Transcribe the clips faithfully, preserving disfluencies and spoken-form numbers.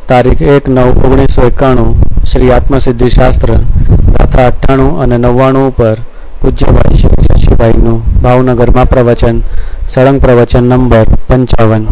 તારીખ એક નવ ઓગણીસો એકાણું શ્રી આત્મસિદ્ધિ શાસ્ત્ર ગાથા અઠ્ઠાણું અને નવ્વાણું ઉપર પૂજ્યભાઈ શ્રી શશીભાઈનું ભાવનગરમાં પ્રવચન, સળંગ પ્રવચન નંબર પંચાવન.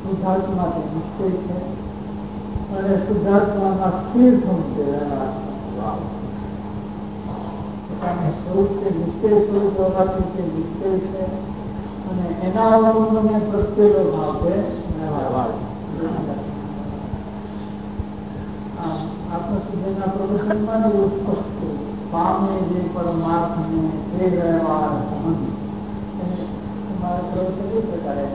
શુદ્ધાત્માથી નિશ્ચય છે અને શુદ્ધાત્મામાં સ્થિર થવું છે. સ્વરૂપ નિશ્ચય સ્વરૂપ હોવાથી તે નિશ્ચય છે અને એના અવલંબને પ્રત્યેલો ભાવ છે વ્યવહાર. આત્મશુદ્ધિના પ્રવચનમાં એવું સ્પષ્ટ પામે જે પરમાર્થને તે વ્યવહાર સંબંધ એને તમારે પ્રવચન એ પ્રકારે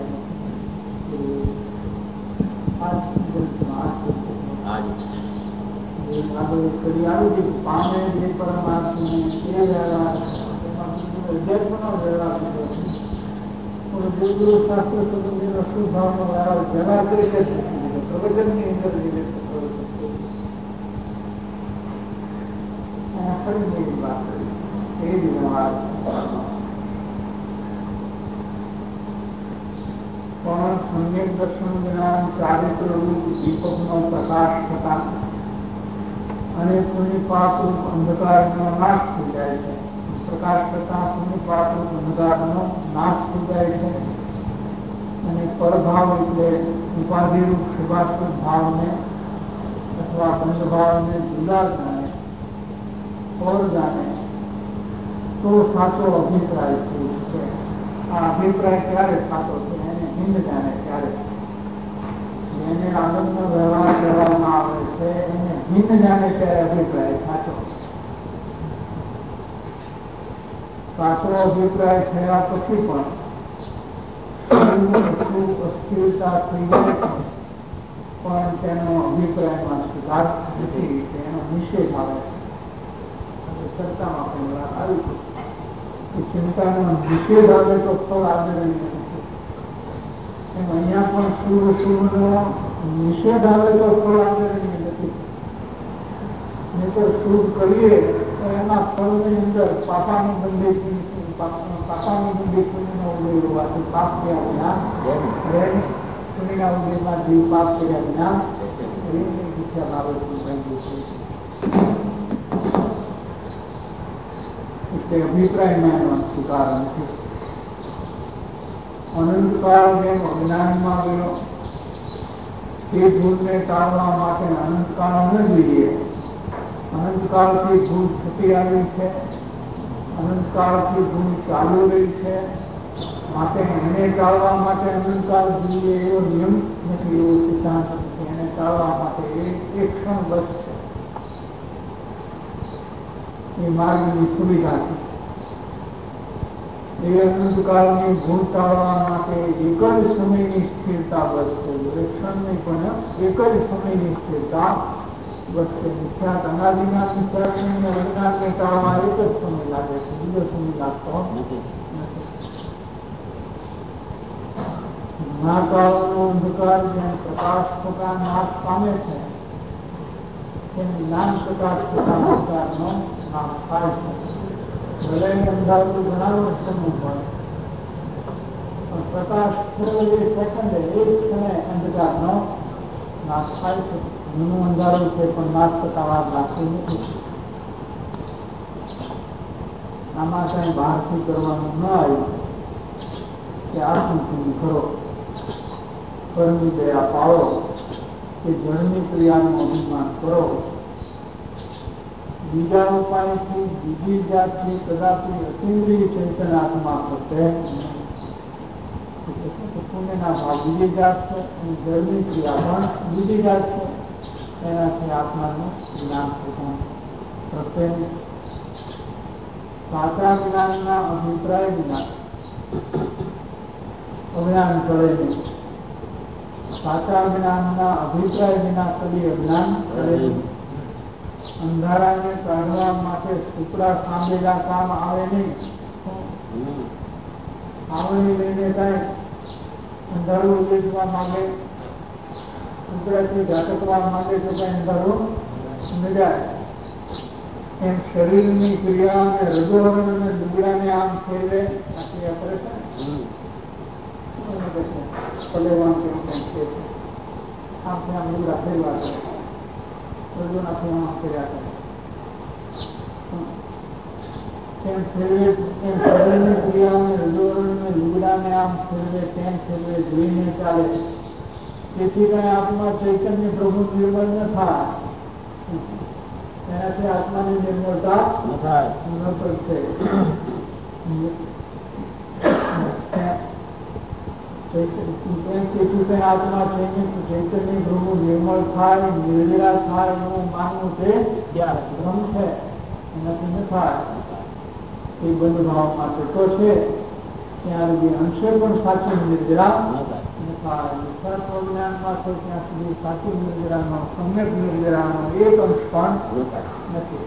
પામે જે પરમાર્થને તે વ્યવહાર અધ્યાત્મનો વ્યવહાર ગુરુ શાસ્ત્ર સંબંધીનો શુભાવનો વ્યવહાર વ્યવહાર તરીકે પ્રવચનની અંદર ફરી વાત કરી એ જ વ્યવહાર પણ સમ્યક દર્શન જ્ઞાન ચારિત્ર રૂપ દીપકનો પ્રકાશ થતા અને પુણ્યપાપ રૂપ અંધકારનો નાશ થઈ જાય છે. પ્રકાશ થતા પુણ્યપાપ રૂપ અંધકારનો નાશ થઈ જાય છે અને પરભાવ એટલે ઉપાધિ રૂપ શુભાસ્પદ ભાવને અથવા બંધભાવને જુદા જાણે ઓર જાણે તો સાચો અભિપ્રાય છે. આ અભિપ્રાય ક્યારે સાચો છે? એને હિંદ જાણે ક્યારે એને આનંદનો વ્યવહાર કરવામાં આવે છે એને હિંદ જાણે ત્યારે અભિપ્રાય સાચો. સાચો અભિપ્રાય થયા પછી પણ અસ્થિરતા થઈ જાય પણ તેનો અભિપ્રાયમાં સુધાર નથી, તેનો નિષેધ આવે છે. ચર્ચામાં પણ આવી છે ચિંતાનો નિષેધ આવે તો ફળ આદરણીય નથી. એમ અહીંયા પણ શુભ શુભનો નિષેધ આવે તો ફળ આદરણીય નથી. નહીં તો શુભ કરીએ તો એના ફળની અંદર પાપાની બંધી પાપાની બંધી પુણ્યનો ઉદય હોવાથી પાપ કર્યા વિના પુણ્યના ઉદયમાં જીવ પાપ કર્યા વિના એની શિક્ષા બાબત એટલે અભિપ્રાયમાં એનો સ્વીકાર નથી. અનંતકાળ જેમ અજ્ઞાનમાં ગયો તે ભૂલને ટાળવા માટે અનંતકાળ ન જોઈએ. અનંતકાળથી ભૂલ થતી આવી છે, અનંતકાળથી ભૂલ ચાલુ રહી છે, માટે એને ટાળવા માટે અનંતકાળ જોઈએ એવો નિયમ નથી, એવો સિદ્ધાંત નથી. એને ટાળવા માટે એક ક્ષણ બસ છે. એ માર્ગની સુવિધા છે. એ અનંતકાળની ભૂલ ટાળવા માટે એક જ સમયની સ્થિરતા બસ છે. એક ક્ષણ નહીં પણ એક જ સમયની સ્થિરતા બસ છે. મિથ્યાત અનાદિના મિથ્યાત્મને અજ્ઞાનને ટાળવા એક જ સમય લાગે છે, બીજો સમય લાગતો નથી. મહાકાળનો અંધકાર જેમ પ્રકાશ થતા નાશ પામે છે તેમ જ્ઞાન પ્રકાશ થતા અંધકારનો નાશ થાય છે. ભલે અંધારું ઘણા વર્ષનું હોય પણ પ્રકાશ થયો એ સેકન્ડે એક ક્ષણે અંધકારનો નાશ થાય છે. જૂનું અંધારું છે પણ નાશ થતા વાર લાગતું નથી. આમાં કઈ બહારથી કરવાનું ન આવ્યું કે આત્મશુદ્ધિ કરો, કર્મની દયા પાળો કે જળની ક્રિયાનું અભિમાન કરો. બીજા ઉપાયથી બીજી જાતની કદાપી અતિન્દ્રિય ચિંતન આત્મા થશે. પુણ્યના ભાવ બીજી જાત છે અને જળની ક્રિયા પણ બીજી જાત છે. એનાથી આત્માનું જ્ઞાન થતું પ્રત્યે સાચા જ્ઞાનના અભિપ્રાય વિના અજ્ઞાન કરે નહીં. સાચા જ્ઞાનના અભિપ્રાય વિના કદી અજ્ઞાન કરે નહીં. અંધારાને કાઢવા માટે ટુકડા સાંભળેલા કામ આવે નહીં. આવણી લઈને કાંઈ અંધારું ઉલેચવા માંગે, ટુકડાથી ઝાટકવા માંગે તો કઈ અંધારું મિલાય. એમ શરીરની ક્રિયા અને રજોવરણ અને ડુગડાને આમ ફેરવે આથી ઓપરેશન પલેવાનું કેવું કંઈ છે. આમથી આમ ડુગડા ફેરવા કરે, રજોનાથી આમ ફેર્યા કરે. તેમ ફેરવે એમ શરીરની ક્રિયા અને રજોવરણ અને ડુગડાને આમ ફેરવે તેમ ફેરવે જોઈને ચાલે. તેથી કઈ આત્મા ચૈતન્ય પ્રભુ નિર્મળ ન થાય, એનાથી આત્માની નિર્મળતા ન થાય ન પ્રગટે. તેથી કઈ આત્મા ચૈતન્ય પ્રભુ નિર્મળ થાય, નિર્જરા થાય એવું માનવું તે ભ્રમ છે, એનાથી ન થાય. એ બંધ ભાવ માટે તો છે ત્યાં સુધી અંશે પણ સાચી નિર્જરા ન થાય. જ્ઞાન માટે ત્યાં સુધી સાચી નિર્જરાનો, સમ્યક નિર્જરાનો એક અંશ પણ નથી.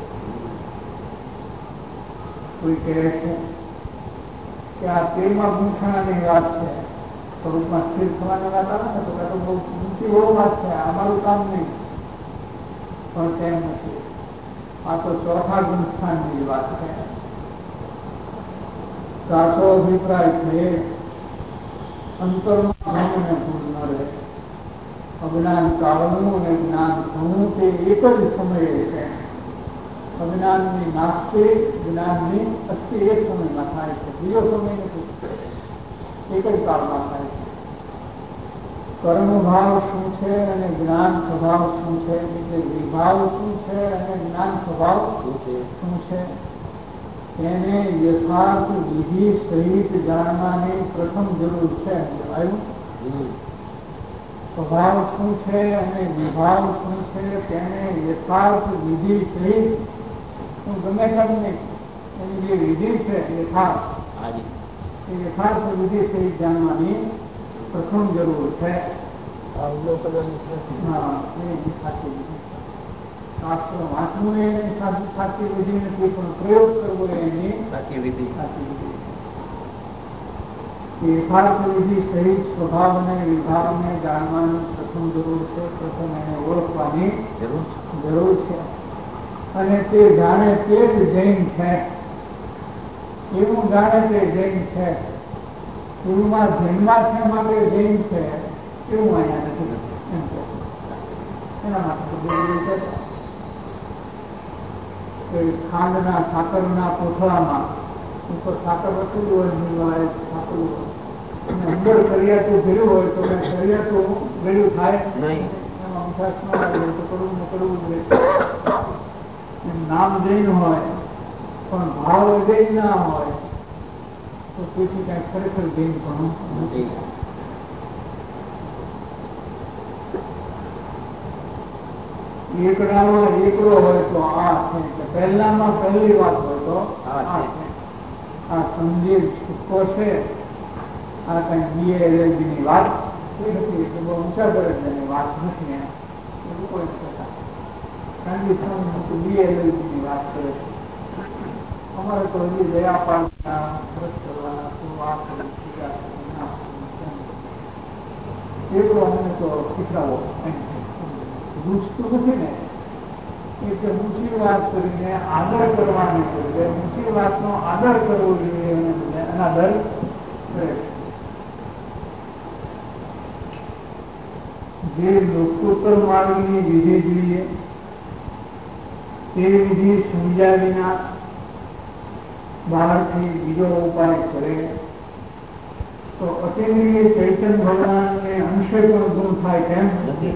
કોઈ કહે છે કે આ તેમાં ગુંઠાણાની વાત છે, સ્વરૂપમાં સ્થિર થવાની વાત આવે ને તો તો બહુ ઊંચી બહુ વાત છે, અમારું કામ નહીં. પણ તેમ નથી. આ તો ચોથા ગુંઠાણની વાત છે. સાચો અભિપ્રાય છે અંતરમાં ભ્રમને ભૂલ ન રહે. અજ્ઞાન કાળનું અને જ્ઞાન ઘણું તે એક જ સમયે છે. અજ્ઞાનની નાસ્તિ, જ્ઞાનની અસ્થિ એક સમયમાં થાય છે, બીજો સમય નથી, એક જ કાળમાં થાય છે. કર્મ ભાવ શું છે અને જ્ઞાન સ્વભાવ શું છે, એટલે વિભાવ શું છે અને જ્ઞાન સ્વભાવ શું છે, તેને યથાર્થ વિધિ સહિત જાણવાની પ્રથમ જરૂર છે. સ્વભાવ શું છે અને વિભાવ શું છે તેને યથાર્થ વિધિ સહિત, હું ગમે તેમ નહીં, એની જે વિધિ છે યથાર્થ, એ યથાર્થ વિધિ સહિત જાણવાની પ્રથમ જરૂર છે. હા, એ સાચી વિધિ. શાસ્ત્ર વાંચવું એ સાચી વિધિ નથી, પણ પ્રયોગ કરવો એની સાચી વિધિ. સાચી વિધિ યથાર્થ વિધિ સહિત સ્વભાવ અને વિભાવને જાણવાની પ્રથમ જરૂર છે. પ્રથમ એને ઓળખવાની જરૂર છે. અને તે જાણે તે જ જૈન છે, એવું જાણે તે જૈન છે. પૂર્વમાં જૈનમાં છે માટે જૈન છે એવું અહીંયા નથી. એના માટે ખાંડના સાકરના કોથળામાં ઉપર સાકર વસેલું હોય, સાકર અંદર કરિયાતું ભર્યું હોય તો કરિયાતું ભર્યું થાય નહીં, એમાં મીઠાશ ન આવે તો કરવું ને કરવું જ રહે. નામ જૈન હોય પણ ભાવ જૈન ના હોય તો તેથી કઈ ખરેખર જૈન પણ નથી. એકડામાં એકડો હોય તો આ છે, પહેલામાં પહેલી વાત હોય તો આ છે. આ સંજીવ છૂટકો છે, આ કઈ બીએ એલએલબી ની વાત નથી, એટલે બહુ ઊંચા દરજ્જાની વાત નથી. એવું કોઈ કહેતા સંજીવ બીએ એલએલબી ની વાત કરે છે. અમારે તો હજી દયા પાડવાના, ખર્ચ કરવાના, શું વાત એકડો અમને તો શીખડાવો. રૂચતું નથી ને એટલે ઊંચી વાત કરીને આદર કરવાની છે. ઊંચી વાતનો આદર કરવો જોઈએ, અનાદર કરે. જે લોકોત્તર માર્ગની વિધિ જોઈએ તે વિધિ સમજ્યા વિના બહારથી બીજો ઉપાય કરે તો અતિન્દ્રિય ચૈતન્ય ભગવાનને અંશે પણ ગુણ થાય કેમ નથી.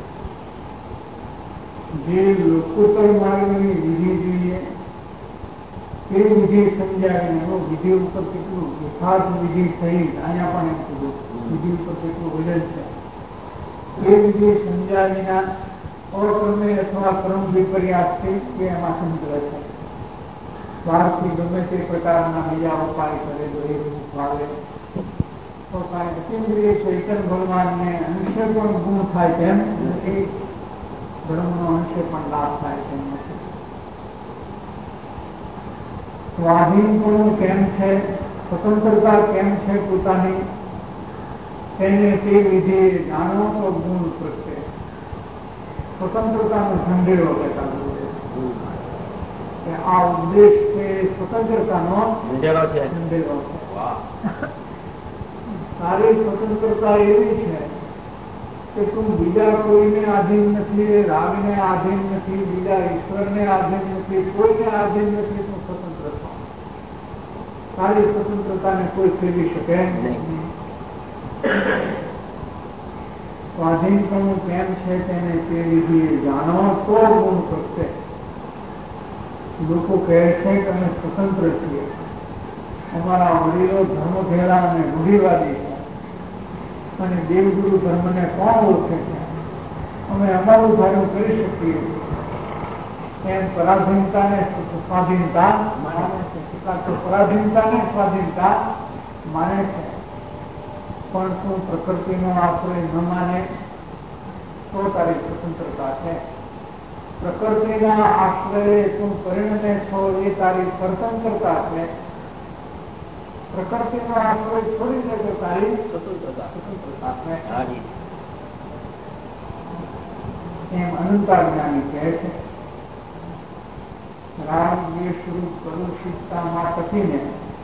જે લોકોત્તર માર્ગની વિધિ જોઈએ તે વિધિ સમજાવીને વિધિ ઉપર કેટલું યથાર્થ વિધિ સહિત અહીંયા પણ એમ કીધું વિધિ ઉપર કેટલું વજન છે. એ વિધિ સમજાવીના અક્રમે અથવા ક્રમ વિપર્યાસથી કે એમાં સંતરે છે. બહારથી ગમે તે પ્રકારના બીજા ઉપાય કરે તો એ ભાવે તો કાંઈ અતિન્દ્રિય ચૈતન્ય ભગવાનને અંશે પણ ગુણ થાય તેમ નથી, ધર્મનો અંશે પણ લાભ થાય તેમ નથી. સ્વાધીનપણું કેમ છે, સ્વતંત્રતા કેમ છે પોતાની, તેને તે વિધિ જાણવો તો ગુણ પ્રત્યે સ્વતંત્રતાનો ઝંડેરો કહેતા કે આ ઉદ્દેશ છે સ્વતંત્રતાનો ઝંડેરો છે. ઝંડેરો છે. સારી સ્વતંત્રતા એવી છે કે તું બીજા કોઈને આધીન નથી, રાગને આધીન નથી, બીજા ઈશ્વરને આધીન નથી, કોઈને આધીન નથી, તું સ્વતંત્ર છો. સારી સ્વતંત્રતાને કોઈ ફેરવી શકે નહીં. સ્વાધીનપણું કેમ છે તેને તે વિધિએ જાણો તો ગુણ કરશે. લોકો કહે છે કે અમે સ્વતંત્ર છીએ, અમારા વડીલો ધર્મ ઘેરા અને રૂઢિવાદી છે અને દેવગુરુ ધર્મને કોણ ઓળખે છે, અમે અમારું ધાર્યું કરી શકીએ એમ પરાધીનતાને સ્વાધીનતા માને છે. પરાધીનતાને સ્વાધીનતા માને છે, પણ તું પ્રકૃતિનો આશ્રય ન માને તો તારી સ્વતંત્રતા છે. પ્રકૃતિના આશ્રયે તું પરિણમે છો એ તારી સ્વતંત્રતા છે. પ્રકૃતિનો આશ્રય છોડી દે તો તારી સ્વતંત્રતા સ્વતંત્રતા છે. એમ અનંતા જ્ઞાની કહે છે. રાગ દ્વેષ રૂપ કલુષિતતામાં ટકીને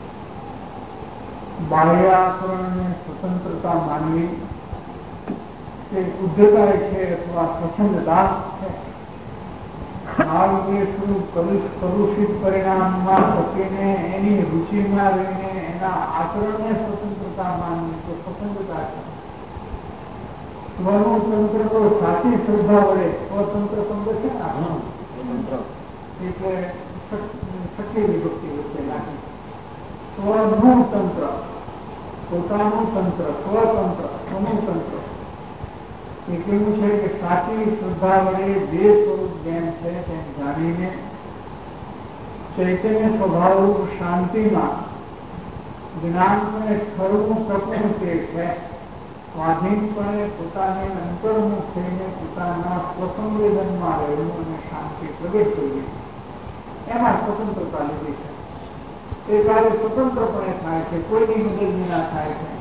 બાહ્યાચરણને સ્વતંત્રતા માનવી તે ઉદ્ધતાય છે અથવા સ્વચ્છંદતા છે. રાગ દ્વેષ રૂપ કલુષિત પરિણામમાં ટકીને એની રુચિમાં રહીને એના આચરણને સ્વતંત્રતા માનવી તો સ્વતંત્રતા છે. સ્વનું તંત્ર તો સાચી શ્રદ્ધા વડે સ્વતંત્ર શબ્દ છે ને, એટલે શક્તિ વિભક્તિ વચ્ચે નાખી. સ્વનું તંત્ર, પોતાનું તંત્ર, સ્વતંત્ર, સ્વનું તંત્ર એ કેવું છે કે સાચી શ્રદ્ધા વડે જે સ્વરૂપ જેમ છે તેમ જાણીને ચૈતન્ય સ્વભાવરૂપ શાંતિમાં જ્ઞાનને ઠરવું ટકવું તે છે. સ્વાધીનપણે પોતાને અંતર્મુખ થઈને પોતાના સ્વસંવેદનમાં રહેવું અને શાંતિ પ્રગટ કરવી, એમાં સ્વતંત્રતા લીધી છે. એ કાર્ય સ્વતંત્રપણે થાય છે, કોઈની મદદ વિના થાય છે.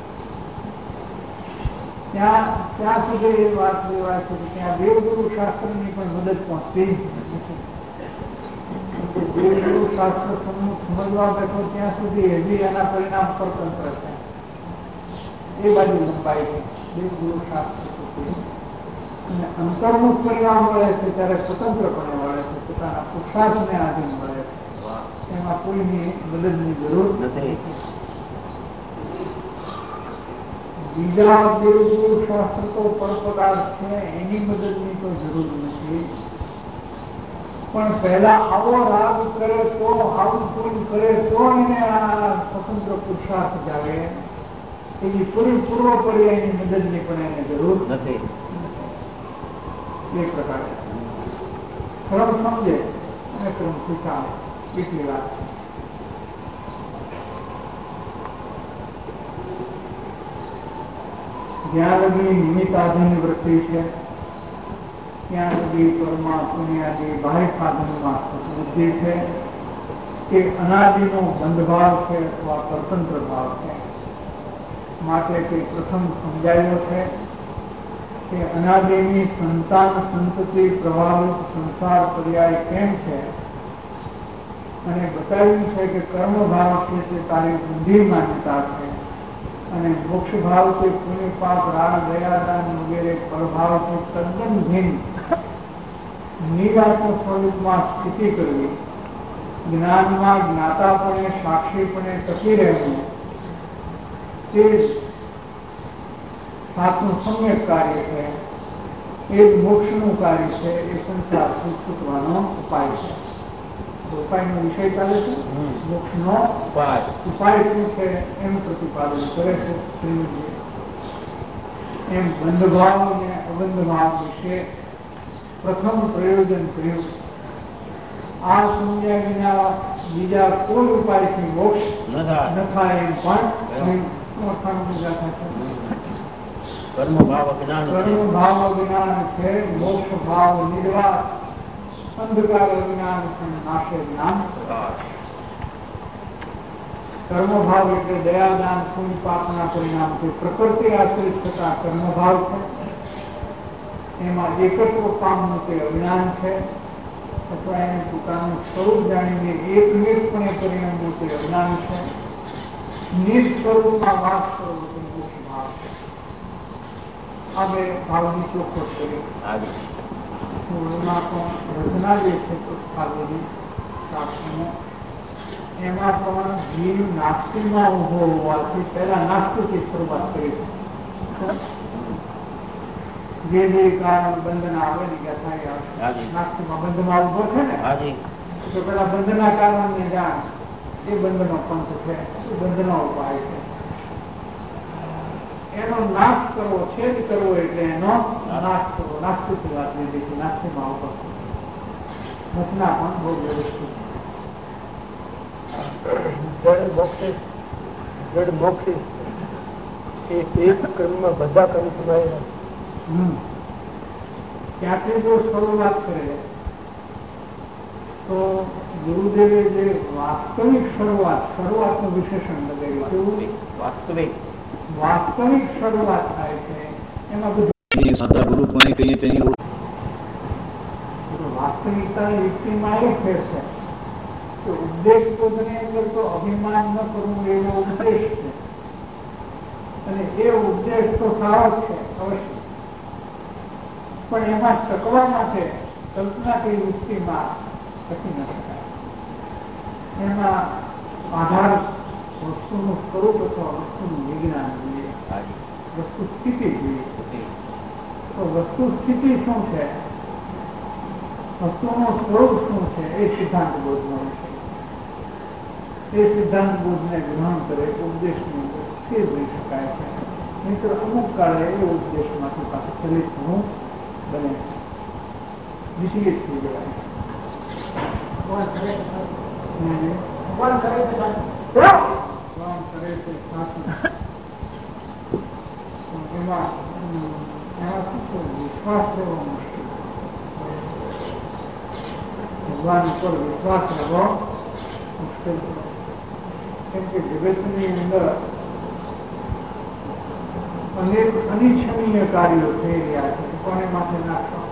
ત્યાં ત્યાં સુધી એ વાત લેવાય છે કે ત્યાં દેવગુરુ શાસ્ત્રની પણ મદદ પહોંચતી નથી. દેવગુરુ શાસ્ત્ર સમજવા બેઠો ત્યાં સુધી હજી એના પરિણામ સ્વતંત્ર છે. એ બાજુ લંબાઈ છે દેવગુરુ શાસ્ત્ર અને અંતર્મુખ પરિણામ મળે છે ત્યારે સ્વતંત્રપણે મળે છે, પોતાના પુરુષાર્થને આધીન મળે છે. એમાં કોઈની મદદની જરૂર નથી. બીજા દેવગુરુ શાસ્ત્ર તો પરપદાર્થ છે, એની મદદની તો જરૂર નથી. પણ પહેલા આવો રાગ કરે તો, આવું કોઈ કરે તો એને આ સ્વતંત્ર પુરુષાર્થ જાગે. એની પૂરી પૂર્વ પર્યાયની મદદની પણ એને જરૂર નથી. એક પ્રકાર ક્રમ સમજે અને ક્રમ સ્વીકારે એટલી વાત. જ્યાં લગી નિમિત્તાધીન વૃત્તિ છે ત્યાં લગી કર્મા પુણ્યાદી બાહ્ય સાધનમાં બુદ્ધિ છે કે અનાદિનો બંધભાવ છે અથવા સ્વતંત્ર ભાવ છે. માટે તે પ્રથમ સમજાયો છે કે અનાદિની સંતાન સંતતિ પ્રભાવિત સંસાર પર્યાય કેમ છે, અને બતાવ્યું છે કે કર્મ ભાવ છે તે તારી બુદ્ધિ માન્યતા છે અને મોક્ષ ભાવ છે પુણ્ય પાપ રાગ દયાદાન વગેરે પ્રભાવ છે તદ્દન ભિન્ન નિરાત્મ સ્વરૂપમાં સ્થિતિ કરવી, જ્ઞાનમાં જ્ઞાતાપણે સાક્ષીપણે ટકી રહેવું તે સાતનું સમ્યક કાર્ય છે. એ જ મોક્ષનું કાર્ય છે. એ સંસારથી છૂટવાનો ઉપાય છે. ઉપાયનો વિષય ચાલે છે. મોક્ષનો ઉપાય શું છે એમ પ્રતિપાદન કરે છે. એમ બંધભાવ અને અબંધભાવ વિશે પ્રથમ પ્રયોજન કર્યું. આ સમજ્યા વિના બીજા કોઈ ઉપાયથી મોક્ષ ન થાય એમ પણ કર્મ ભાવ અજ્ઞાન છે, મોક્ષ ભાવ નિર્વાસ, અંધકાર અજ્ઞાન છે, નાશે જ્ઞાન. કર્મ ભાવ એટલે દયાદાન પુણ્ય પાપના પરિણામ છે. પ્રકૃતિ આશ્રિત થતા કર્મ ભાવ છે. એમાં એકત્વ પામવું તે અજ્ઞાન છે, અથવા એને પોતાનું સ્વરૂપ જાણીને એકનિષ્ઠપણે પરિણમવું તે અજ્ઞાન છે. નિસ્વરૂપમાં વાસ કરવો તે મોક્ષ ભાવ છે. આ બે ભાવની ચોખ્ખોટ કરી. એમાં પણ રચના જે છે પુસ્તકાલયની શાસ્ત્રનો એમાં પણ જીવ નાસ્તિકમાં ઉભો હોવાથી પહેલા નાસ્તિકથી શરૂઆત કરી જે જે કારણ બંધન આવે ને યથાય આવે નાસ્તિકમાં બંધમાં ઉભો છે ને તો પેલા બંધના કારણને જાણ એ બંધનો પંથ છે, એ બંધનો ઉપાય છે. એનો નાશ કરવો, છેદ કરવો એટલે એનો નાશ કરવો. નાસ્તિક વાત લીધી છે, નાસ્તિકમાં ઉપર મુખના પણ બહુ વ્યવસ્થિત જડ મોક્ષી જડ મોક્ષી એ એક કર્મમાં બધા કર્મ સમાયેલા. ત્યાંથી જો શરૂઆત કરે તો ગુરુદેવે જે વાસ્તવિક શરૂઆત શરૂઆતનું વિશેષણ લગાવ્યું. વાસ્તવિક વાસ્તવિક શરૂઆત થાય છે એમાં બધું વાસ્તવિકતા યુક્તિમાં એ ફેર છે કે ઉપદેશ બોધની અંદર તો અભિમાન ન કરવું એનો ઉપદેશ છે, અને એ ઉપદેશ તો સારો છે અવશ્ય, પણ એમાં ટકવા માટે કલ્પના કે યુક્તિમાં ટકી ન શકાય. એમાં આધાર વસ્તુનું સ્વરૂપ અથવા વસ્તુનું વિજ્ઞાન જોઈએ, વસ્તુ સ્થિતિ જોઈએ. તો વસ્તુ સ્થિતિ શું છે, વસ્તુનું સ્વરૂપ શું છે, એ સિદ્ધાંત બોધનો વિષય. એ સિદ્ધાંત બોધને ગ્રહણ કરે ઉપદેશની અંદર સ્થિર રહી શકાય છે. મિત્ર અમુક કાળે એ ઉપદેશમાંથી પાછું ચલિત થવું બને છે, વિચલિત થઈ જવાય છે. એમાં વિશ્વાસ લેવો મુશ્કેલ, ભગવાન ઉપર વિશ્વાસ લેવો મુશ્કેલ છે. કેમ કે જગતની અંદર અનેક અનિચ્છનીય કાર્યો થઈ રહ્યા છે, કોને માથે નાખવા.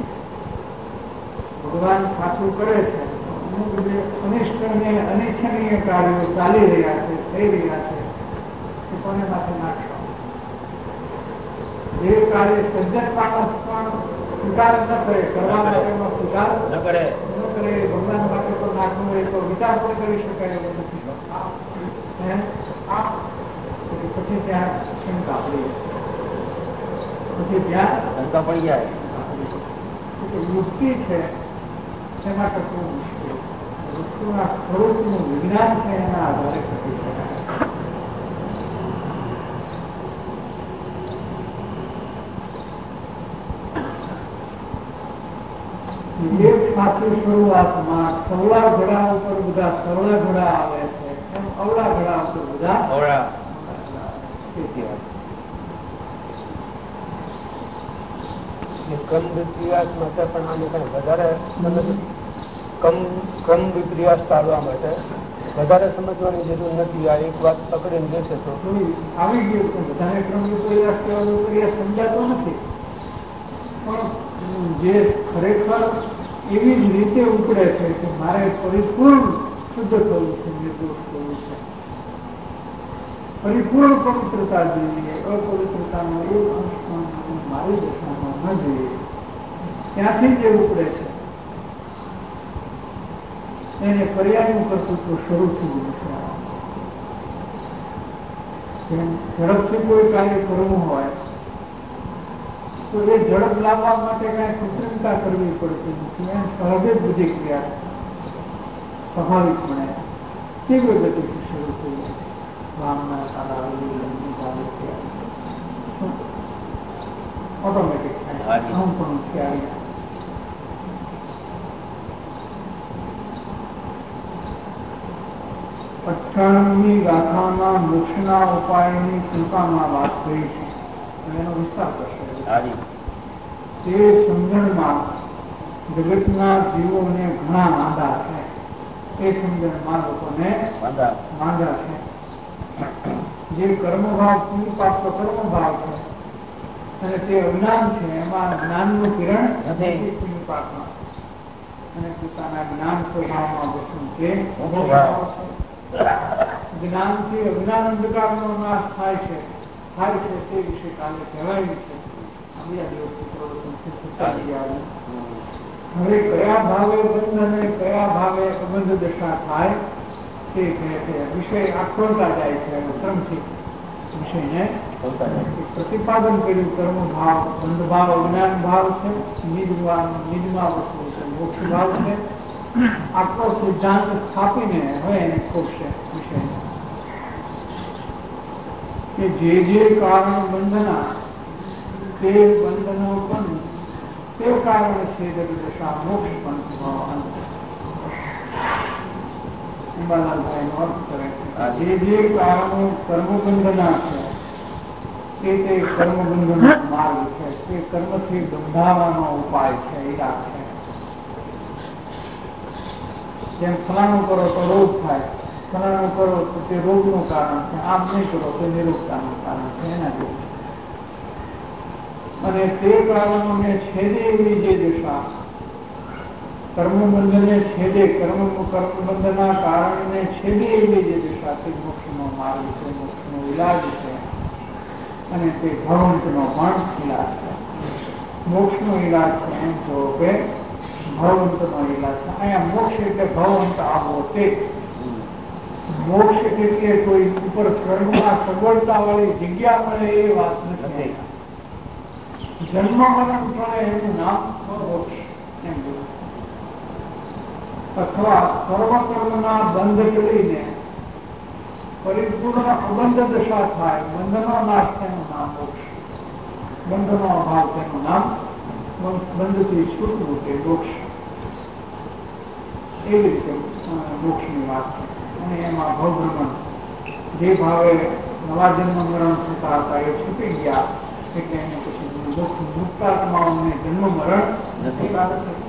ભગવાન સાચું કરે છે, અમુક જે અનિષ્ટ અને અનિચ્છનીય કાર્યો ચાલી રહ્યા છે, થઈ રહ્યા છે, એ કોને માથે નાખવા. જે કાર્ય સજ્જન માણસ પણ સ્વીકાર ન કરે, કરવા માટેનો સ્વીકાર ન કરે ન કરે ભગવાન માટે તો નાખવું હોય તો વિચાર પણ કરી શકાય એવું નથી. પછી ત્યાં શંકા પડી પછી ત્યાં શંકા પડી જાય. યુક્તિ છે એમાં ટકવું મુશ્કેલ, વસ્તુના સ્વરૂપનું વિજ્ઞાન છે એના આધારે ટકી શકાય. એક સાચી શરૂઆતમાં સવલા ઘડા ઉપર બધા સરળા ઘડા આવે છે, એમ અવળા ઘડા ઉપર બધા અવળા. ક્રમ વિપ્રિયાસ માટે પણ આને કઈ વધારે ક્રમ વિપ્રિયાસ ટાળવા માટે વધારે સમજવાની જરૂર નથી. આ એક વાત પકડીને બેસે તો આવી ગયું છે. બધાને ક્રમ વિપ્રિયાસ કહેવાનો વિપ્રિયાસ સમજાતો નથી, પણ જે ખરેખર એવી જ રીતે ઉપડે છે કે મારે પરિપૂર્ણ શુદ્ધ થવું છે, નિર્દોષ થવું છે, પરિપૂર્ણ પવિત્રતા જોઈએ, અપવિત્રતાનો એક અંશ પણ મારી દશામાં ન જોઈએ, ત્યાંથી જે ઉપડે છે એને પર્યાયનું કર્તૃત્વ શરૂ થયું છે. ઝડપથી કોઈ કાર્ય કરવું હોય તો એ ઝડપ લાવવા માટે કઈ કૃત્રિમતા કરવી પડતી નથી, એમ સહજ જ બધી ક્રિયા સ્વાભાવિકપણે તીવ્ર ગતિથી શરૂ થઈ જાય. વામના સારા ઓટોમેટિક થાય, આમ પણ ક્યારે અઠ્ઠાણુંમી ગાથામાં મોક્ષના ઉપાયની ટૂંકામાં વાત કરી છે, એનો વિસ્તાર કરશે. તે સમજણમાં જગતના જીવોને ઘણા માંદા છે, એ સમજણમાં લોકોને માંદા છે. જે કર્મભાવ પુણ્યપાપ કર્મભાવ છે અને તે અજ્ઞાન છે, એમાં જ્ઞાનનું કિરણ નથી પુણ્યપાપમાં, અને પોતાના જ્ઞાન સ્વભાવમાં બસું તે જ્ઞાનથી અજ્ઞાન અંધકારનો નાશ થાય છે થાય છે તે વિશે કાલે કહેવાયું છે. હવે કયા ભાવે બંધ અને કયા ભાવે અબંધ દશા થાય તે વિષય આખોતા જાય છે, ક્રમથી વિષયને પ્રતિપાદન કર્યું કર્મ ભાવ, બંધ ભાવ, અજ્ઞાન ભાવ છે, નિજમાં નિજમાં વસ્તુ છે, મોક્ષ ભાવ છે. આટલો સિદ્ધાંત સ્થાપીને હવે એને ખોટશે વિષય કે જે જે કારણ બંધના તે બંધનો પણ તે કારણે છે દશા મોક્ષ પણ ભાવ અંબાલાલભાઈ નો અર્થ કરે છે જે જે કારણો કર્મબંધના છે તે તે કર્મબંધનો માર્ગ છે, તે કર્મથી બંધાવાનો ઉપાય છે, ઈરાદ છે. જેમ ફલાણું કરો તો રોગ થાય, ફલાણું કરો તો તે રોગનું કારણ છે, આમ નહીં કરો તો નિરોગતાનું કારણ છે, એના જેવું. અને તે કારણોને છેદે એવી જે દશા કર્મબંધને છેદે કર્મ કર્મબંધના કારણને છેદે એવી જે દશા તે મોક્ષનો માર્ગ છે, મોક્ષનો ઇલાજ છે. અને તે ભગવંતનો પણ ઇલાજ છે. મોક્ષનો ઇલાજ છે એમ કહો કે ભગવંતનો ઇલાજ છે. અહીંયા મોક્ષ એટલે ભગવંત આવો તે મોક્ષ એટલે કોઈ ઉપર સ્વર્ગમાં સગવડતા વાળી જગ્યા મળે એ વાત નથી. જન્મ મરણ પડે એનું નામ મોક્ષ એમ બોલું. અથવા સર્વકર્મના બંધ કરીને પરિપૂર્ણ અબંધ દશા થાય, બંધનો નાશ તેનું નામ મોક્ષ, બંધનો અભાવ તેનું નામ બંધથી છૂટવું તે મોક્ષ. એવી રીતે મોક્ષની વાત છે. અને એમાં ભવભ્રમણ જે ભાવે નવા જન્મ મરણ થતા હતા એ છૂટી ગયા એટલે એને પછી મુક્તાત્માઓને જન્મ મરણ નથી લાગે છે.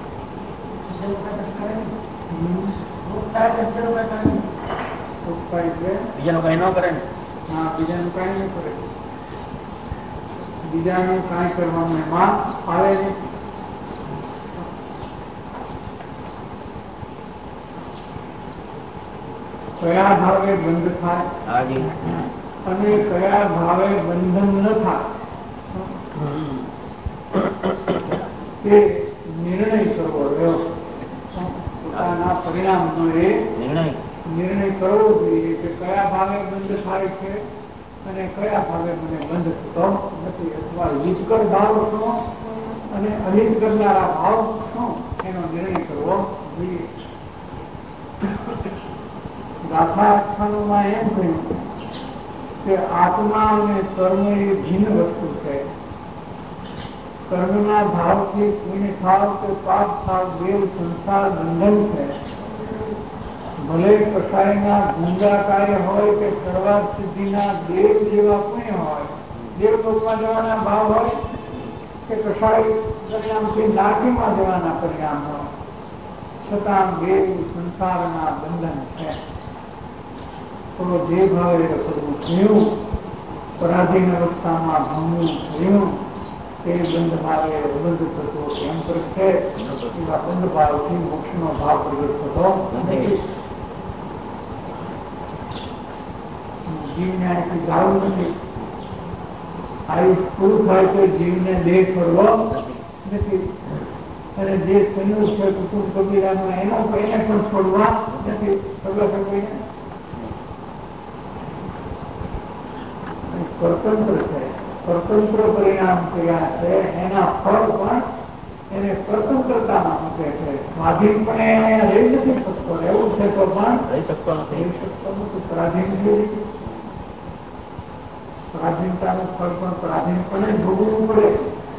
બીજાનું કઈ ન કરે ને? હા, બીજાનું કઈ નહીં કરે. બીજાનું કઈ કરવાનું એમાં આવે નહીં. કયા ભાવે બંધ થાય અને કયા ભાવે બંધન ન થાય તે નિર્ણય કરવો રહ્યો. પોતાના પરિણામનો એ નિર્ણય કરવો જોઈએ કે કયા ભાવે બંધ થાય છે અને કયા ભાવે મને બંધ થતો નથી, અથવા હિતકર ભાવ શું અને અહિત કરનારા ભાવ શું એનો નિર્ણય કરવો જોઈએ. ગાથાખ્યાનોમાં એમ કહ્યું કે આત્મા અને કર્મ એ ભિન્ન વસ્તુ છે. કર્મના ભાવથી પુણ્ય થાવ કે પાપ થાવ દેવ સંસાર બંધન છે. ભલે કસાયના ગુંજા કાર્ય હોય કે સર્વાત સિદ્ધિના દેવ જેવા પુણ્ય હોય, દેવ લોકમાં જવાના ભાવ હોય કે કસાય પરિણામથી નાટીમાં જવાના પરિણામ હોય, છતાં દેવ સંસારના બંધન છે. તો જે ભાવે રખડવું થયું, પરાધીન અવસ્થામાં ભમવું થયું, તે બંધ ભાવે અબંધ થતો એમ પ્રત્યે એવા બંધ ભાવથી મોક્ષનો ભાવ પ્રગટ થતો નથી. જીવને અહીંથી જવું નથી. આયુષ પૂરું થાય તો જીવને દેહ છોડવો નથી. અને જે સંયુક્ત છે કુટુંબ કબીરાનો એનો એને પણ છોડવા નથી. સગા સગોઈને સ્વતંત્ર છે, સ્વતંત્ર પરિણામ કર્યા છે. એના ફળ પણ એને સ્વતંત્રતામાં મૂકે છે. સ્વાધીનપણે અહીંયા રહી નથી શકતો. એવું છે તો પણ રહી શકતો નથી. સ્વાધીન સ્વાધીનતાનું ફળ પણ સ્વાધીનપણે ભોગવવું પડે.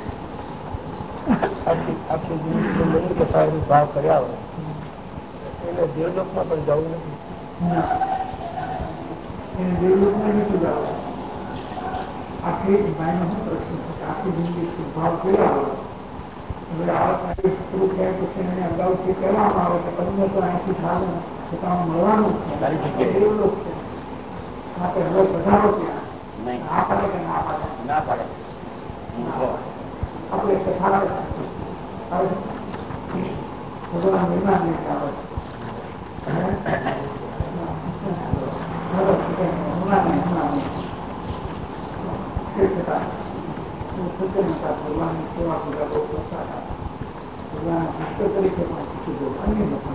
આખી જિંદગી ભાવ કર્યા હોય એને દેવલોકમાં પણ જવું નથી. એને દેવલોકમાં નથી જવું. આખી ભાઈનો શું પ્રશ્ન છે? આખી જિંદગી ભાવ કર્યા હોય, હવે આ પૂરું થયા પછી એને અગાઉથી કહેવામાં આવે કે તમને તો અહીંથી થાય છતાં મળવાનું છે, દેવલોક છે, આપણે હવે પધારો ત્યાં. ના પાડે કે ના પાડે? ના પાડે. આપણે કથા ભગવાન મહેમાન આવે ભગવાનની સેવા પૂજા બહુ કરતા હતા. ભગવાન ભક્ત તરીકે પણ કીધો અન્ય લોકો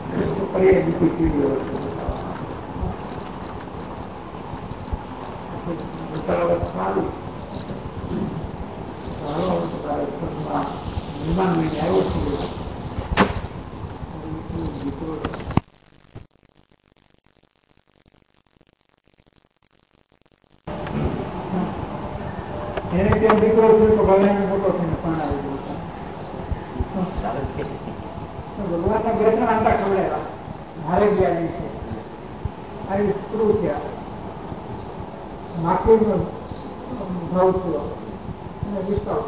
પર્યાય બીજી પીઢીઓ મહેમાન લઈને આવ્યો છું. એને ત્યાં દીકરો છે તો ભલે એને મોટો થઈને પણ આવી ગયો. ભગવાનના બે ત્રણ આંટા ખવડાવ્યા. મારે ગયા છે આવી સ્ત્રુ થયા માખીનો ભાવ થયો અને વિસ્તાર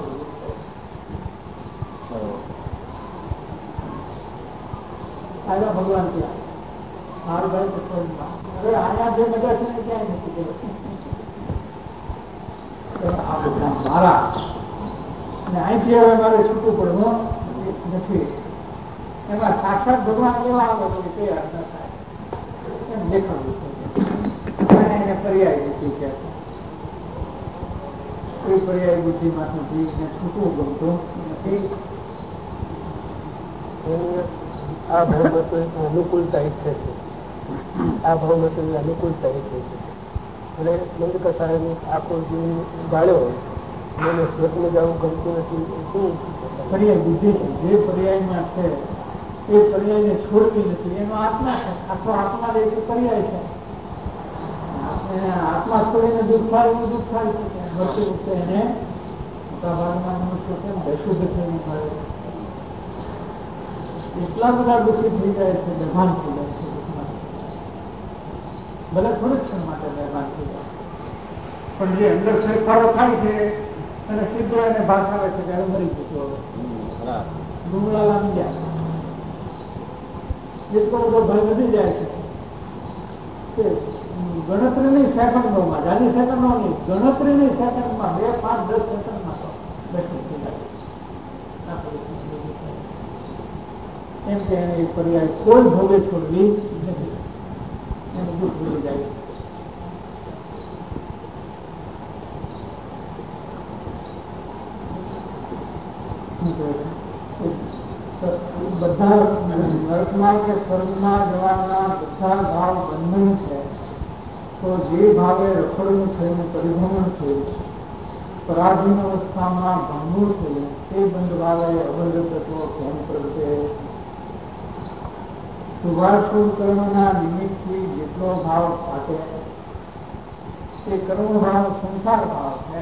આવ્યા ભગવાન ત્યાં મારું ભાઈ હવે આના જે મજા છે ને ક્યાંય નથી ગયો મારા અને અહીંથી હવે મારે છૂટું પડવું નથી. એમાં સાક્ષાત ભગવાન કેવા આવે કે તે અર્થ થાય એમ દેખાડવું છે. એને પર્યાય બુદ્ધિ છે. કોઈ પર્યાય બુદ્ધિ માંથી છૂટવું ગમતું નથી. આ ભાવમાં તો અનુકૂળતા ઈચ્છે છે. આ ભાવમાં તો અનુકૂળતા ઈચ્છે છે. અને મંદિર સાહેબ આખો જીવ ગાળ્યો મને સ્વર્ગમાં જવું ગમતું નથી. શું પર્યાય બુદ્ધિ છે જે પર્યાયમાં છે એ પર્યાયને છોડતી નથી. એનો આત્મા છે. આખો આત્મા રે એ પર્યાય છે. આત્મા છોડીને દુઃખ થાય એવું દુઃખ થાય છે. મળતી વખતે એને મોટા ભાગના મનુષ્ય છે બેશુદ્ધ થઈને થાય એટલા બધા દુઃખી થઈ જાય છે. બેભાન થઈ જાય છે. ભલે થોડીક ક્ષણ માટે બેભાન થઈ જાય પણ જે અંદર ફેરફારો થાય છે અને સીધો એને ભાગ આવે છે ત્યારે મરી જતો હવે ડુંગળા લાગી જાય એટલો બધો ભય વધી જાય છે. ગણતરીની સેકન્ડોમાં જાજી સેકન્ડો નહીં ગણતરીની સેકન્ડમાં બે પાંચ દસ સેકન્ડમાં તો બેઠું થઈ જાય. એમ કે એને પર્યાય કોઈ ભોગે છોડવી નથી. એનું દુઃખ ભૂલી જાય. બધા નરકમાં કે સ્વર્ગમાં જવાના બધા ભાવ બંધન છે. તો જે ભાવે રખડવું થયું પરિભ્રમણ થયું પરાધીન અવસ્થામાં ભંગુર થયું તે બંધ ભાવે અબંધ તત્વો કેમ કરશે. શુભાશુભ કર્મના નિમિત્તથી જેટલો ભાવ ફાટે તે કર્મ ભાવ સંસાર ભાવ છે.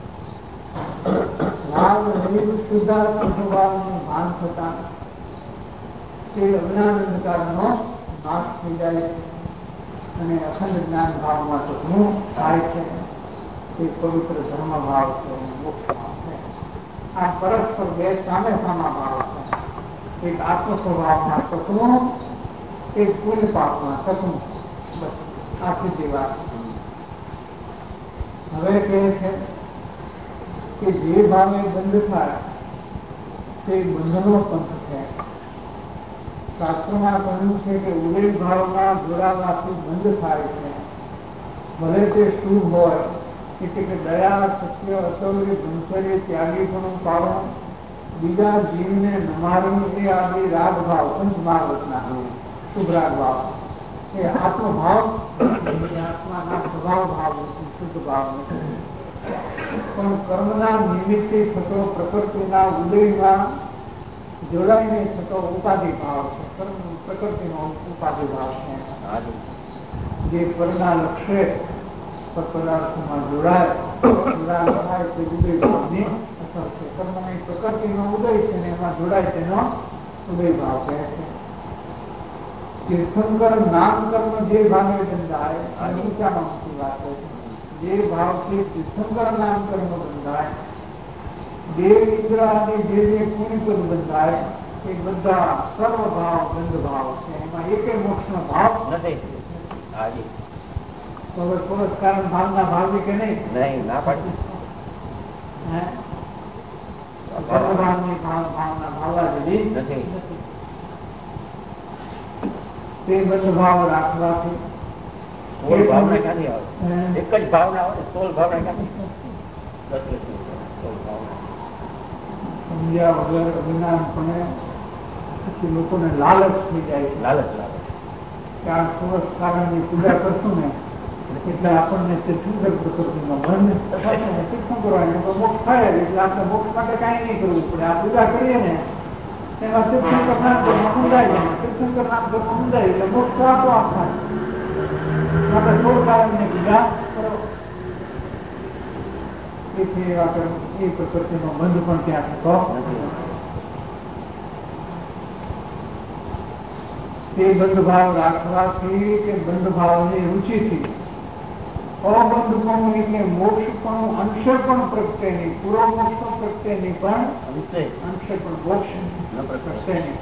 ભાવ નિમિત્ત શુદ્ધાર્થ સ્વભાવનું ભાન થતા તે અજ્ઞાન અંધકારનો નાશ થઈ જાય અને અખંડ જ્ઞાન ભાવમાં તો શું થાય છે તે પવિત્ર ધર્મ ભાવ છે મોક્ષ ભાવ છે. આ પરસ્પર બે સામે સામા ભાવ છે. એક આત્મ સ્વભાવના તત્વો એક પુણ્ય પાપના તત્વો. બસ આખી જે વાત. હવે કહે છે કે જે ભાવે બંધ થાય તે બંધનો પંથ છે. શાસ્ત્રોમાં કહ્યું છે કે ઉદય ભાવના જોડાવાથી બંધ થાય છે. ભલે તે શુભ હોય એટલે કે દયા સત્ય અતૌર્ય બ્રહ્મચર્ય ત્યાગી પણ પાડો બીજા જીવને નમાડવું એ આદિ રાગ ભાવ પંચમહાવતના શુભ રાગ ભાવ એ આત્મભાવ આત્માના સ્વભાવ ભાવ નથી શુદ્ધ ભાવ નથી. પણ કર્મના નિમિત્તે થતો પ્રકૃતિના ઉદયમાં જોડાઈને થતો ઉપાધિ ભાવ છે. કર્મ પ્રકૃતિનો ઉપાધિ ભાવ છે. જે પરના લક્ષ્ય પદાર્થોમાં જોડાય જોડાણ થાય તે ઉદય ભાવની અસર છે. કર્મની પ્રકૃતિનો ઉદય છે ને એમાં જોડાય તેનો ઉદય ભાવ કહે છે. તીર્થંકર નામ કર્મ જે ભાવે બંધાય અને ઊંચામાં ઊંચી વાત છે. જે ભાવથી તીર્થંકર નામ કર્મ બંધાય દેવ ઇન્દ્ર અને જે જે પુણ્યપદ બંધાય એ બધા સર્વ ભાવ બંધ ભાવ છે. એમાં એક મોક્ષનો ભાવ નથી. હવે થોડોક કારણ ભાવના ભાવી કે નહીં નહીં ના પાડી ભાવની ભાવના ભાવવા જેવી નથી. તે બંધ ભાવ રાખવાથી સોળ ભાવના ક્યાંથી આવે? એક જ ભાવના આવે સોળ ભાવના ક્યાંથી? સોળ ભાવના સમજ્યા વગર અજ્ઞાનપણે પછી લોકોને લાલચ થઈ જાય છે. લાલચ લાલચ કે આ સોળ કારણની પૂજા કરશું ને એટલે આપણને તીર્થંકર પ્રકૃતિમાં બંધ તીર્થં કરવાની મોક્ષ થાય એટલે આપણે મોક્ષ માટે કાંઈ નહીં કરવું પડે. આ પૂજા કરીએ ને એમાં તીર્થંકર નામ ધર્મ સમજાય જાય, તીર્થંકર નામ ધર્મ સમજાય એટલે મોક્ષ આપો આપ થાય. આપણે સોળ કારણની પૂજા કરો એથી એ પ્રકૃતિનો બંધ પણ ત્યાં થતો નથી. તે બંધ ભાવ રાખવાથી કે બંધ ભાવની રુચિથી અબંધ પણ એટલે મોક્ષ પણ અંશે પણ પ્રગટે નહીં, પૂરો મોક્ષ પણ પ્રગટે નહીં, પણ અંશે પણ મોક્ષ પ્રગટે નહીં.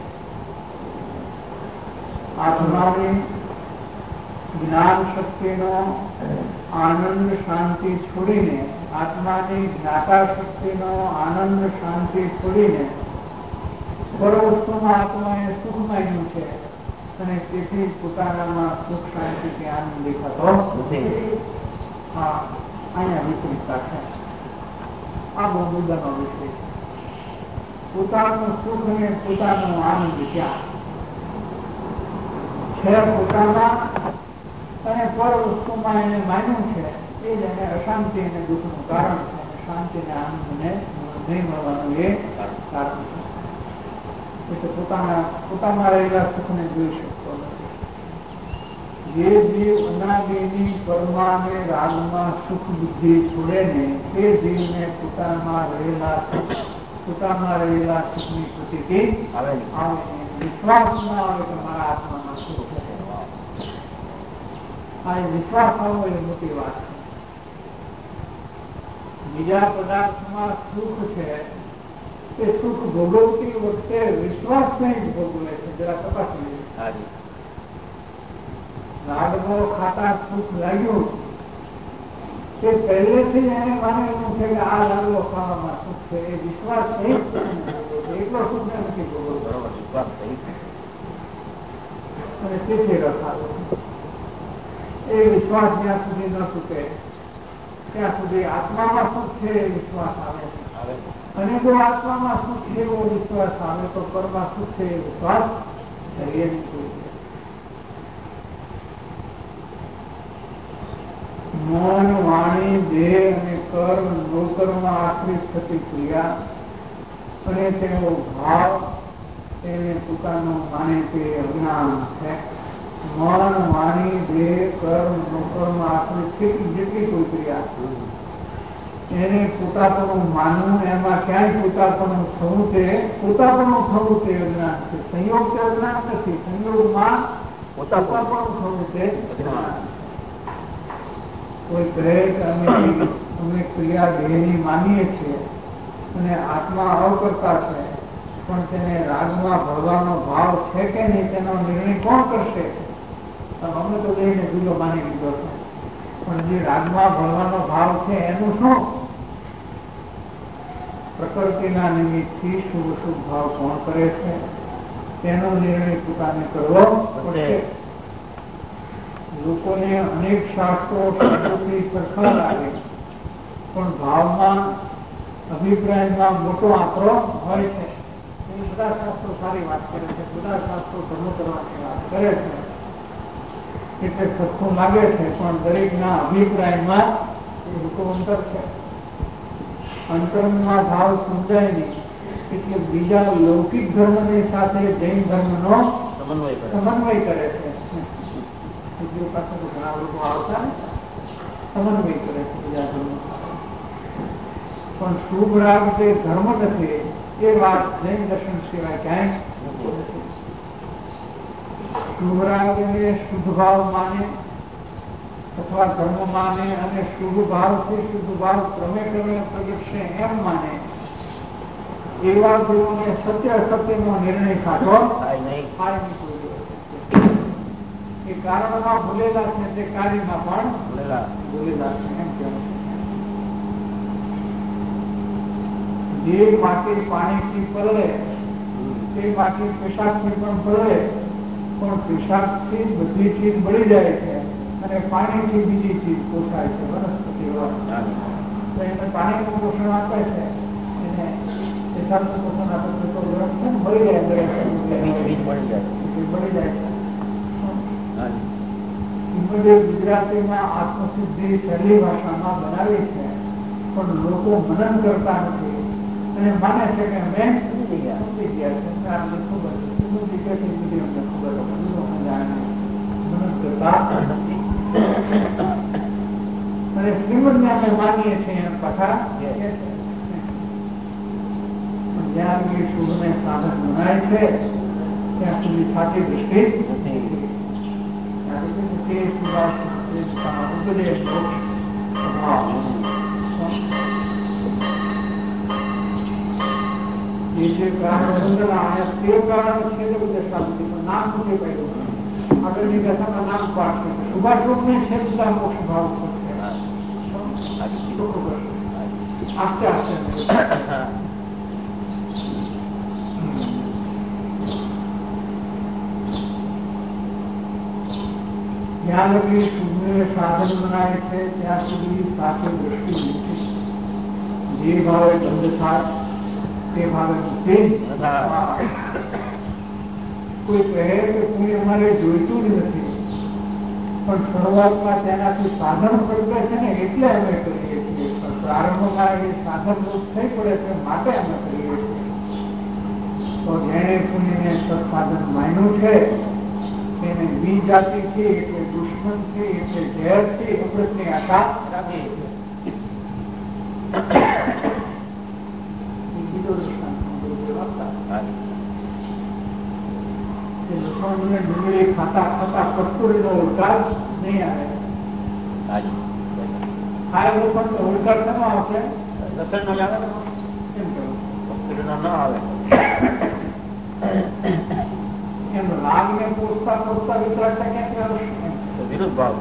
આત્માની જ્ઞાન શક્તિનો આનંદ શાંતિ છોડીને આત્માની જ્ઞાતા શક્તિનો આનંદ શાંતિ છોડીને પર વસ્તુમાં આત્મા એ સુખ માન્યું છે અને તેથી પોતાનામાં સુખ શાંતિ કે આનંદ દેખાતો નથી. હા, અહીંયા વિપરીતતા છે. આ બહુ મુદ્દાનો વિષય. પોતાનું સુખ અને પોતાનો આનંદ ક્યાં છે? પોતાના અને પર વસ્તુમાં એને માન્યું છે એ જ એને અશાંતિ અને દુઃખનું કારણ છે. શાંતિ અને આનંદને નહીં મળવાનું એ કારણ છે. એટલે પોતાના પોતામાં રહેલા સુખને જોઈ શકતો નથી. જે જીવ અનાદિની પરમાને રાગમાં સુખ બુદ્ધિ છોડે ને તે જીવને પોતામાં રહેલા પોતામાં રહેલા સુખની પ્રતીતિ આવે વિશ્વાસ ના આવે કે મારા આત્મામાં સુખ છે. આ વિશ્વાસ આવવો એ મોટી વાત છે. બીજા પદાર્થમાં સુખ છે તે સુખ ભોગવતી વખતે વિશ્વાસ નહીં ભોગવે છે. જરા તપાસી લાડવો ખાતા સુખ લાગ્યું તે પહેલેથી એને માનેલું છે કે આ લાડવો ખાવામાં સુખ છે. એ વિશ્વાસ નહીં એટલો સુખ નથી ભોગવતો અને તેથી રખાવો. એ વિશ્વાસ જ્યાં સુધી ન તૂટે ત્યાં સુધી આત્મામાં સુખ છે એ વિશ્વાસ આવે છે. અને જો આત્મામાં સુખ છે એવો વિશ્વાસ આવે તો પરમાં સુખ છે એ વિશ્વાસ કરીએ નહીં. મન વાણી દેહ અને કર્મ નોકરમાં આશ્રિત થતી ક્રિયા અને તેનો ભાવ તેને પોતાનો માને તે અજ્ઞાન છે. મન વાણી દેહ કર્મ નોકરમાં આશ્રિત જેટલી કોઈ ક્રિયા એને પોતાપણું માનવું, એમાં ક્યાંય પોતાપણું થવું તે પોતાપણું થવું તે અજ્ઞાન છે. સંયોગ તે અજ્ઞાન નથી. સંયોગમાં પોતાપણું થવું તે અજ્ઞાન. કોઈ કહે કે અમે અમે ક્રિયા દેહની માનીએ છીએ અને આત્મા અવકર્તા છે, પણ તેને રાગમાં ભળવાનો ભાવ છે કે નહીં તેનો નિર્ણય કોણ કરશે? અમે તો દેહને જુદો માની લીધો છે, પણ જે રાગમાં ભળવાનો ભાવ છે એનું શું? પ્રકૃતિના નિમિત્તથી શુભ શુભ ભાવ કોણ કરે છે તેનો નિર્ણય પોતાને કરવો પડશે. લોકોને અનેક શાસ્ત્રો શબ્દોથી સરખા લાગે પણ ભાવમાં અભિપ્રાયમાં મોટો આંકડો હોય છે. બધા શાસ્ત્રો સારી વાત કરે છે, બધા શાસ્ત્રો ધર્મ કરવાની વાત કરે છે એટલે સરખું લાગે છે, પણ દરેકના અભિપ્રાયમાં મોટો અંતર છે. અંતરમાં ભાવ સમજાય નહીં એટલે બીજા લૌકિક ધર્મની સાથે જૈન ધર્મનો સમન્વય કરે છે. ઘણા લોકો આવતા સમન્વય કરે છે બીજા ધર્મ, પણ શુભ રાગ જે ધર્મ નથી એ વાત જૈન દર્શન સિવાય ક્યાંય નથી. શુભ રાગ એ શુદ્ધ ભાવ માને અથવા ધર્મ માને અને શુભ ભાવથી શુદ્ધ ભાવ ક્રમે ક્રમે પ્રગટશે એમ માને એવા ગુરુઓને સત્ય અસત્યનો નિર્ણય ખાતો એ કારણમાં ભૂલેલા છે તે કાર્યમાં પણ ભૂલેલા છે એમ કહેવાય. જે માટી પાણીથી પલળે તે માટી પેશાબથી પણ પલળે, પણ પેશાબથી બધી ચીજ બળી જાય છે અને પાણીથી બીજી ચીજ પોષાય છે. વનસ્પતિ તો એને પાણીનું પોષણ આપે છે, એને પેશાબનું પોષણ આપે છે તો બળી જાય બળી જાય છે. ગુજરાતીમાં આત્મસિદ્ધિ સહેલી ભાષામાં બનાવી છે, પણ લોકો મનન કરતા નથી અને માને છે કે અમે સમજી ગયા સમજી ગયા અમને ખબર સમજી ગયા બધી અમને ખબર મનન કરતા અને શ્રીમદને અમે માનીએ છીએ એમ પાછા જ્યાં શુભને સાધન મનાય છે ત્યાં સુધી સાચી દૃષ્ટિ આગળની કથામાં નામ પાડશે શુભાશુભ ને છે બધા મોક્ષ ભાવ આસ્તે આસ્તે જ્યાં લગી શુભને સાધન બનાવે છે ત્યાં સુધી સાથે દ્રષ્ટિ નથી. જે ભાવે બંધ થાય તે ભાવે મુક્તિ. કોઈ કહે કે કોઈ અમારે જોઈતું જ નથી, પણ શરૂઆતમાં તેનાથી સાધન પડે છે ને એટલે અમે કરીએ છીએ. પ્રારંભમાં એ સાધન રૂપ થઈ પડે છે માટે અમે કરીએ છીએ. તો જેને પુણ્યને સત્સાધન માન્યું છે તેને બી જાતિ છે એટલે દુશ્મન છે એટલે ઝેર છે અમૃતની આશા રાખીએ છીએ. બીજો દૃષ્ટાંત ડુંગળી ખાતા ખાતા કસ્તુરીનો ઉડકાર નહીં આવે. આ લોકો ઉડકાર શેનો આવશે? લસણ નો આવે કેમ કસ્તુરીનો ન આવે. એમ રાગ ને પૂછતા પૂછતા વિચારતા ક્યાંથી આવશે? વિરુદ્ધ ભાવ.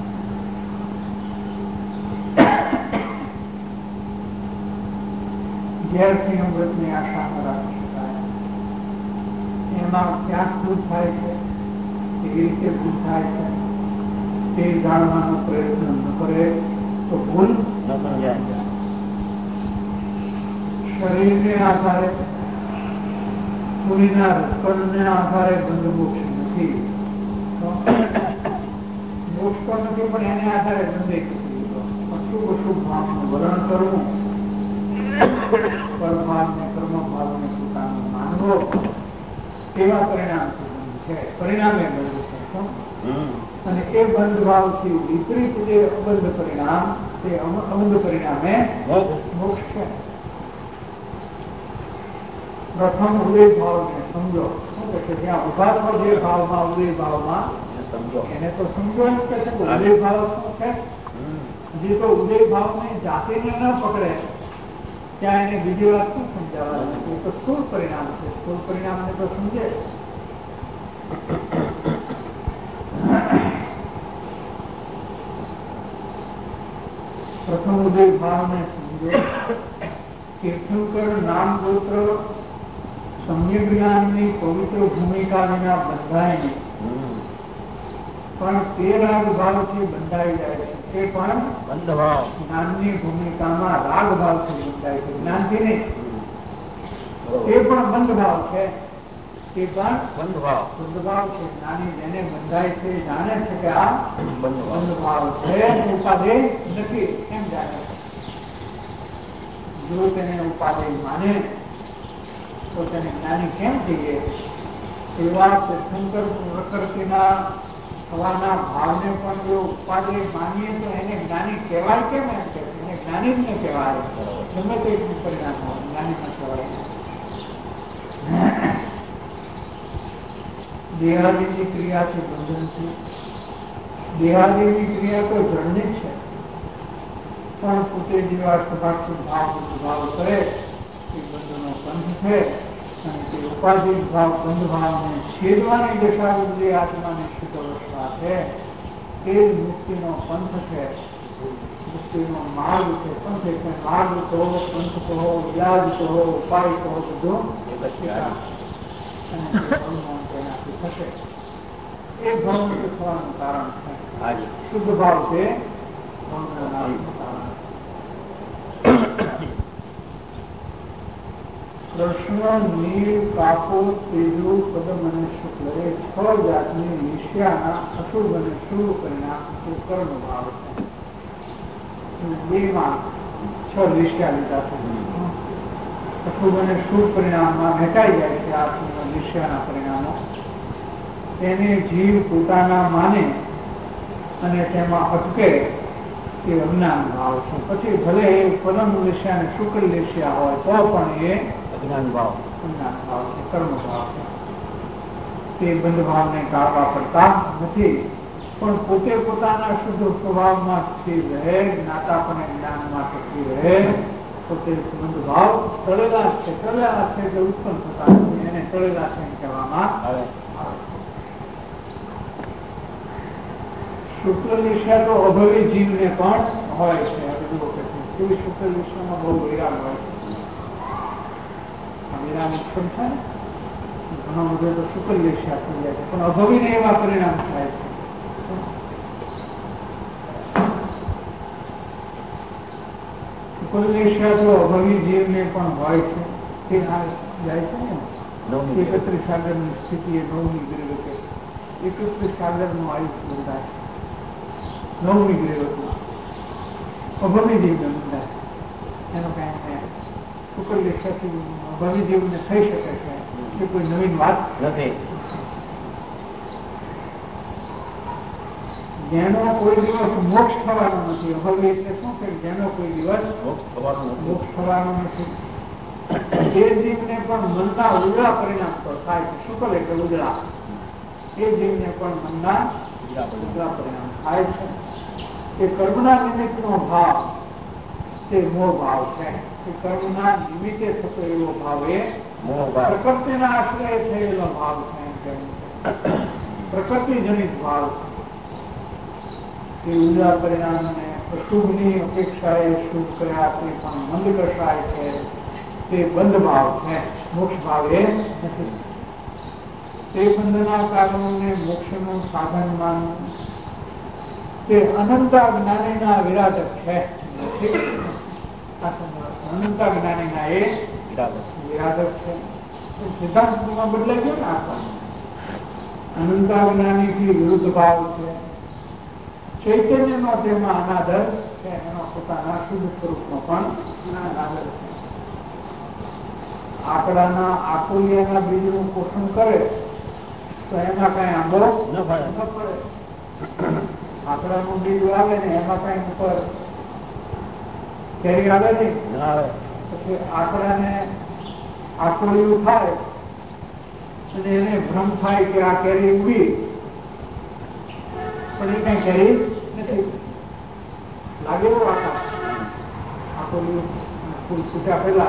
ઝેરથી અમૃતની આશા રાખી શકાય. એમાં ક્યાંક ભૂલ થાય છે, કેવી રીતે ભૂલ થાય છે તે જાણવાનો પ્રયત્ન ન કરે તો ભૂલ ન સમજાય. શરીરને આધારે પૂરીના રસકણને આધારે બંધ મોક્ષ નથી. મોક્ષ તો નથી પણ એને આધારે બંધ અશુભ અશુભ ભાવનું વલણ કરવું, પરભાવને કર્મ ભાવને પોતાનું માનવો એવા પરિણામ છે. પરિણામે બંધ છે અને એ બંધ ભાવથી વિપરીત જે અબંધ પરિણામ તે અબંધ પરિણામે મોક્ષ છે. પ્રથમ ઉદય ભાવ ને સમજો. જ્યાં ઉભા છો જે ભાવમાં ઉદય ભાવમાં સમજો એને તો સમજો એમ કે છે ઉદય ભાવ શું છે. જે તો ઉદય ભાવ ને જાતિને ન પકડે ત્યાં એને બીજી વાત શું સમજાવવા? એ તો સ્થૂળ પરિણામ છે. સ્થૂળ પરિણામ ને તો સમજે. પ્રથમ ઉદય ભાવ ને સમજો. તીર્થંકર નામ ગોત્ર સમ્યક જ્ઞાનની પવિત્ર ભૂમિકા વિના બંધાય નહીં, પણ તે રાગ ભાવથી બંધાઈ જાય છે. તે પણ બંધ ભાવ જ્ઞાનની ભૂમિકામાં રાગ ભાવથી બંધાય છે, જ્ઞાનથી નહીં. તે પણ બંધ ભાવ છે. તે પણ બંધ ભાવ બંધ ભાવ છે. જ્ઞાની જેને બંધાય છે જાણે છે કે આ બંધ ભાવ છે, ઉપાદેય નથી એમ જાણે. જો તેને ઉપાદેય માને તો તેને જ્ઞાની કેમ કહીએ? એવા તીર્થંકર પ્રકૃતિના થવાના ભાવને પણ જો ઉપાદેય માનીએ તો એને જ્ઞાની કહેવાય કેમ? એમ કે એને જ્ઞાની જ ન કહેવાય. ગમે તે પરિણામ હોય જ્ઞાની ન કહેવાય. દેહાદિની ક્રિયાથી બંધન છે. દેહાદિની ક્રિયા તો જળની જ છે, પણ પોતે જેવા સભાક્ષ ભાવ ભાવ કરે એ બંધનો પંથ છે. અને તે ઉપાધિ ભાવ બંધ ભાવને છેદવાની દશા આત્માની શુદ્ધ છે. તે જ મુક્તિનો પંથ છે, મુક્તિનો માર્ગ છે. પંથ એટલે માર્ગ કહો, પંથ કહો, વ્યાજ કહો, ઉપાય કહો, બધું તેનાથી થશે. એ ભ્રમ થવાનું કારણ છે. શુદ્ધ ભાવ છે ભ્રમના નામનું કારણ. કૃષ્ણ નીલ કાપોલ તેજુ પદમ અને શુક્લ એ છ જાતની નિશ્યાના અશુભ અને શુભ પરિણામ એ કર્મ ભાવ છે. બેમાં છ નિશ્યા લીધા છે. અશુભ અને શુભ પરિણામમાં વહેંચાઈ જાય છે આ નિશ્યાના પરિણામો. તેને જીવ પોતાના માને અને તેમાં અટકે એ અજ્ઞાન ભાવ છે. પછી ભલે એ પરમ નિશ્યા અને શુક્લ નિશ્યા હોય તો પણ એ અજ્ઞાન ભાવ અજ્ઞાન ભાવ છે, કર્મ ભાવ છે. તે બંધ ભાવને ટાળવા પડતા નથી, પણ પોતે પોતાના શુદ્ધ સ્વભાવમાં સ્થિર રહે, જ્ઞાતાપણે જ્ઞાનમાં ટકી રહે, પોતે બંધ ભાવ તળેલા છે. તળેલા છે જે ઉત્પન્ન થતા નથી, એને તળેલા છે કહેવામાં આવે. શુક્લ નિશ્યા તો અભવી જીવને પણ હોય છે. કેવી શુક્લ નિશ્યામાં બહુ વિરામ હોય છે. વિરામ ઉત્પન્ન થાય ને ઘણો બધો તો શુક્લ નિશ્યા થઈ જાય છે, પણ અભવીને એવા પરિણામ થાય છે. શુક્લ નિશ્યા તો અભવી જીવને પણ હોય છે. તે આ જાય છે ને એકત્રીસ સાગરની સ્થિતિ એ નવમી ગ્રેવકે એકત્રીસ સાગરનું આયુષ બંધાય નવમી ગ્રેવકમાં અભવી જીવને બંધાય. એનો કઈ શુક્લ નિશ્યાથી અભવી જીવને થઈ શકે છે એ કોઈ નવીન વાત નથી. જેનો કોઈ દિવસ મોક્ષ થવાનો નથી. અભવી એટલે શું કે જેનો કોઈ દિવસ મોક્ષ થવાનો નથી એ જીવને પણ મનના ઉજળા પરિણામ તો થાય છે. શુક્લ એટલે ઉજળા. એ જીવને પણ મનના ઉજળા પરિણામ થાય છે. એ કર્મના નિમિત્તનો ભાવ તે મોહ ભાવ છે. એ કર્મના નિમિત્તે થતો એવો ભાવ એ પ્રકૃતિના આશ્રય થયેલો ભાવ છે. પ્રકૃતિ જનિત ભાવ છે. એ ઉજળા પરિણામને અશુભની અપેક્ષાએ શુભ કર્યા તે પણ મંદ કસાય છે. તે બંધ ભાવ છે. મોક્ષ ભાવ એ નથી. તે બંધના કારણોને મોક્ષનું સાધન માનવું તે અનંતા જ્ઞાનીના વિરાજક છે. અનંતા જ્ઞાનીના એ વિરાજક છે. સિદ્ધાંતમાં બદલાઈ ગયો ને આખા. અનંતા જ્ઞાનીથી વિરુદ્ધ ભાવ છે. ચૈતન્યનો તેમાં અનાદર છે. એના પોતાના શુદ્ધ સ્વરૂપનો પણ અનાદર છે. આંકડાના આકોલિયાના બીજનું પોષણ કરે તો એમાં કઈ આંબો ન પડે. આંકડાનું બીજ આવે ને એમાં કઈ ઉપર કેરી આવે નહીં. પછી આંકડાને આકોલિયું થાય અને એને ભ્રમ થાય કે આ કેરી ઉગી, પણ એ કઈ કેરી નથી. લાગે એવું આકાર આકોલિયું ફૂલ ફૂટ્યા પહેલા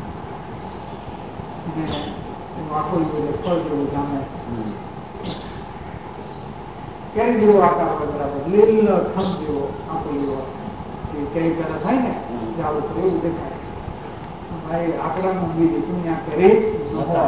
કેરી જેવો આકાર હોય બરાબર લીલ થમ જેવો આંકડીઓ કેરી પેલા થાય ને જાવ તો એવું દેખાય. ભાઈ આંકડાનું બીજ તું ત્યાં કેરી ન હોય.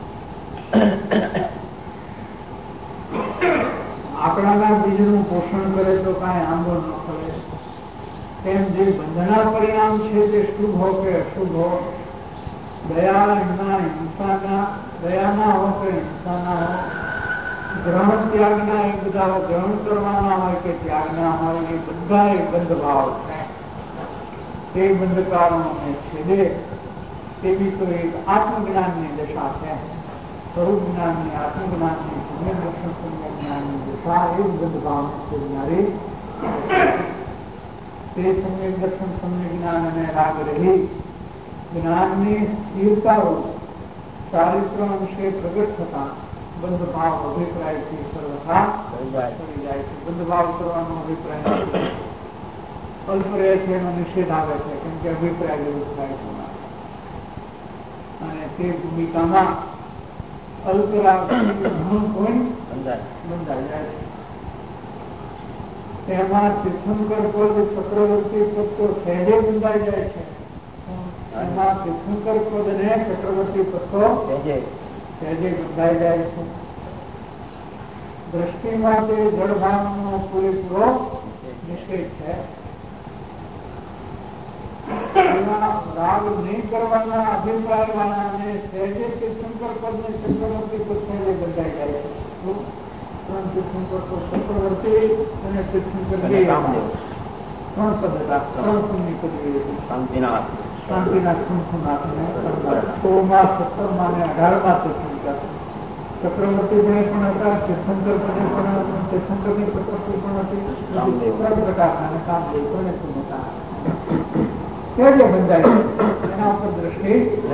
આંકડાના બીજનું પોષણ કરે તો કાંઈ આંબો ન કરે. તેમ જે બંધના પરિણામ છે તે શુભ હો કે અશુભ હો, દયા હિંસાના દયાના હો કે હિંસાના હો, ગ્રહણ ત્યાગના એ બધા ગ્રહણ કરવાના હોય કે ત્યાગના હોય, એ બધા એ બંધ ભાવ છે. તે બંધ કારણોને છેદે તેવી તો એક આત્મજ્ઞાનની દશા છે. સ્વરૂપ જ્ઞાનની આત્મજ્ઞાનની સમ્યક દર્શન સમ્યક જ્ઞાનની દશા એ બંધ ભાવ છેદનારી. તે સમ્યક દર્શન સમ્યક જ્ઞાન અને રાગ રહી જ્ઞાનની સ્થિરતાઓ ચારિત્ર અંશે પ્રગટ થતા બંધ ભાવ અભિપ્રાયથી સર્વથા કરી જાય છે. બંધ ભાવ કરવાનો અભિપ્રાય અલ્પ રહે છે એનો નિષેધ આવે છે, કેમ કે અભિપ્રાય જેવું થાય છે. અને તે ભૂમિકામાં અલ્પ રાગ ઘણું કોઈ બંધાઈ જાય છે. તેમાં તીર્થંકર પદ ચક્રવર્તી પદ તો સહેજે બંધાઈ જાય છે. એમાં તીર્થંકર પદ ને ચક્રવર્તી પદ તો સહેજે બંધાઈ જાય છે. દ્રષ્ટિમાં તે જળભાવનો પૂરેપૂરો નિષેધ છે. રાગ નહીં કરવાના અભિપ્રાય વાળા અને સહેજે તીર્થંકર પદ ને ચક્રવર્તી પદ સહેજે બદલાઈ જાય છે. તીર્થંકર તો ચક્રવર્તી અને તીર્થંકર બે ત્રણ પદ હતા. ત્રણ પુણ્ય પદવી હતી. શાંતિનાથ શાંતિનાથ શંખુનાથ ને સોળમાં સત્તરમાં ને અઢારમાં તીર્થંકર. ચક્રવર્તી પણ પણ હતા, તીર્થંકર પણ તીર્થંકરની પ્રકૃતિ પણ હતી. ત્રણ પ્રકારના અને કામદેવ ત્રણે પણ હતા. સહેજે બંધાય એના ઉપર દ્રષ્ટિ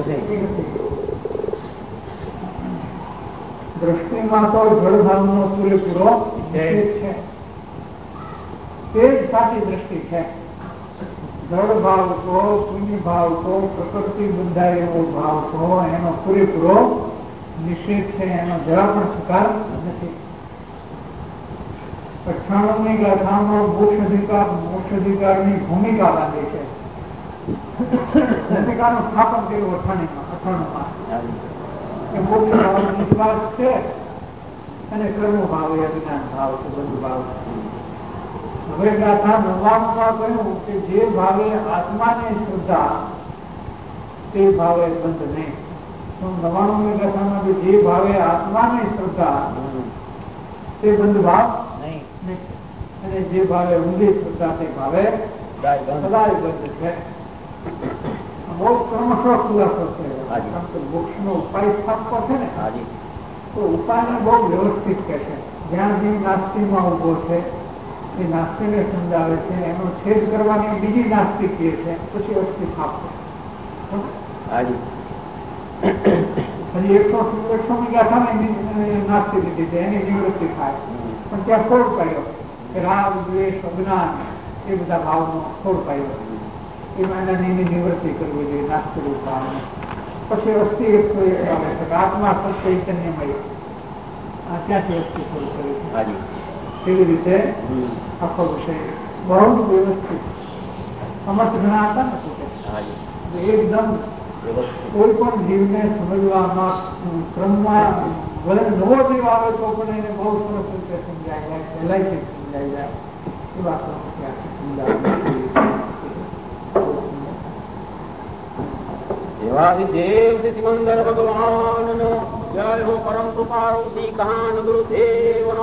દ્રષ્ટિમાં તો જળભાવનો પૂરેપૂરો છે. તે જ સાચી દ્રષ્ટિ છે. જળ ભાવ તો પુણ્ય ભાવ તો પ્રકૃતિ બંધાય એવો ભાવ તો એનો પૂરેપૂરો નિષેધ છે. એનો જરા પણ સ્વીકાર નથી. અઠ્ઠાણું ની ગાથામાં મોક્ષ અધિકાર મોક્ષ અધિકારની ભૂમિકા બાંધે છે. ભૂમિકાનું સ્થાપન કર્યું અઠ્ઠાણીમાં અઠ્ઠાણુંમાં એ મોક્ષ ભાવ વિશ્વાસ છે અને કર્મ ભાવ એ અજ્ઞાન ભાવ છે. બધું ભાવ હવે ગાથા નવ્વાણુંમાં કહ્યું કે જે ભાવે આત્માની શ્રદ્ધા તે ભાવે બંધ નહીં. નવ્વાણું ની ગાથામાં જે ભાવે આત્માની શ્રદ્ધા તે બંધ ભાવ નહીં અને જે ભાવે ઊંધી શ્રદ્ધા તે ભાવે સદાય બંધ છે. બહુ ક્રમશઃ ખુલાસો છે. મોક્ષ નો ઉપાય સ્થાપવો છે ને તો ઉપાયને બહુ વ્યવસ્થિત કહે છે. જ્યાં જે નાસ્તિકમાં ઉભો છે એ નાસ્તિકને સમજાવે છે. એનો છેદ કરવાની બીજી નાસ્તિક કહે છે. પછી અસ્થિ સ્થાપવો. હજી એકસો એકસો ની ગાથાને નાસ્તિક લીધી છે. એની નિવૃત્તિ થાય પણ ત્યાં ખોડ પાડ્યો કે રાગ દ્વેષ અજ્ઞાન એ બધા ભાવનો ખોડ પાડ્યો. એમાં એની નિવૃત્તિ કરવી જોઈએ નાસ્તિક ભાવને. પછી અસ્થિ એકસો એક આવે છે આત્મા સત્ય ચૈતન્યમય. આ ત્યાંથી અસ્થિ શરૂ કરી છે. એવી રીતે આખો વિષય બહુ વ્યવસ્થિત સમર્થ ઘણા હતા ને એકદમ કોઈ પણ જીવને સમજવામાં ક્રમમાં ભલે નવો જીવ આવે તો પણ એને બહુ સરસ રીતે સમજાય જાય સહેલાઈથી સમજાઈ જાય એ વાતો દેવાદિદેવ સિમંદર ભગવાન જય હો પરમ કૃપાળુ શ્રી કાન ગુરુદેવ